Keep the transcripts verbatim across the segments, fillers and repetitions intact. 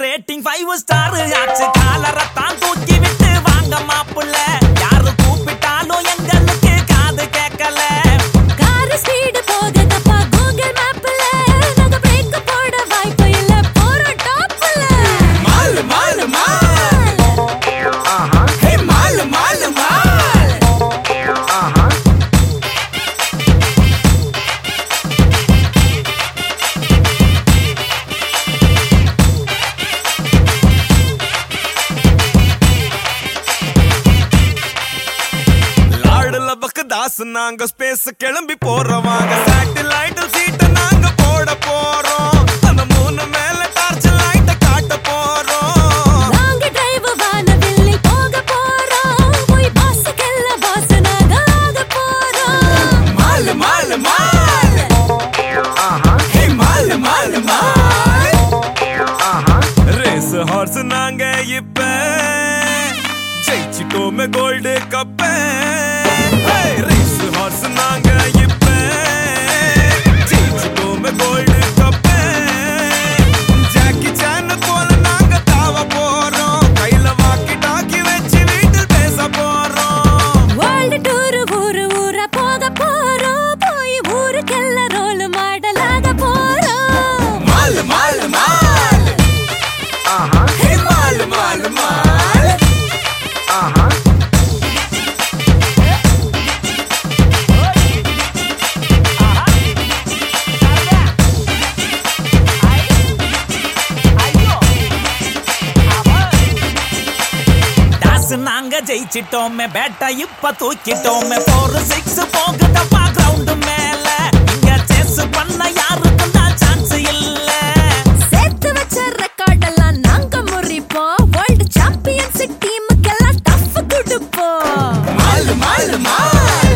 Rating five star ஆச்சு. காலரத்தான் தூக்கி விட்டு வாங்க மாப்புள்ள, யாரு கூப்பிட்டாலும் எங்களுக்கு காது கேட்கல. கார் ஸ்பீடு போகுதப்பா கூகுள் மேப்ல, நாங்க பிரேக் போட வாய்ப்பு இல்ல, போறோம் டாப்ல. மால் மால் மால் ஆஹா, ஹே மால் மால் மால் ஆஹா. தாஸ் நாங்க ஸ்பேஸ் கிளம்பி போறவாங்க, சேட்டலைட் சீட் நாங்க போட போறோம், அந்த மூணு மேல டார்ச் லைட் காட்ட போறோம். நாங்க டிரைவ் வானவில்லை போக போறோம், போய் பாஸ்கெல்ல பாஸ் நாங்க ஆக போறோம். மால் மால் மால் ஆஹா, ஹே மால் மால் மால் ஆஹா. ரேஸ் ஹார்ஸ் நாங்க இப்ப ஜெயிச்சிட்டோமே கோல்டு கப். ரேஸ் ஹார்ஸ் நாங்க இப்ப ஜெயிச்சிட்டோமே கோல்டு கப். ஜாக்கி சான் போல நாங்க தாவ போறோம், கையில வாக்கி டாக்கி வச்சு வீட்டில் பேச போறோம். வேர்ல்ட் டூர் ஊரு ஊரா போக போறோம், போய் ஊருக்கெல்லாம் ரோல் மாடல் ஆக போறோம். மால் மால் மால் ஆஹா, ஹே மால் மால் மால் ஆஹா. நாங்க ஜெயிச்சிட்டோமே, பேட்டா இப்ப தூக்கிட்டோமே, போர் சிக்ஸ் போகுதப்பா கிரவுண்ட் மேல, இங்க சேஸ் பண்ண யாருக்கும் தான் சான்ஸ் இல்ல. சேர்த்து வச்ச ரெக்கார்ட் எல்லாம் நாங்க முறிப்போம், வேர்ல்ட் சாம்பியன்ஷிப் டீமுக்கெல்லாம் டஃப் கொடுப்போம். மால் மால் மால்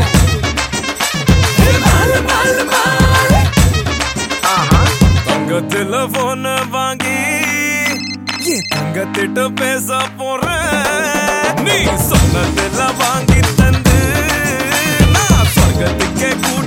மால் மால் மால் ஆஹா. தங்கத்துல போன வாங்கி என் தங்கத்திட்ட பேச போறேன், நீ சொன்னதெல்லாம் வாங்கி தந்து நான் சொர்க்கத்துக்கே கூட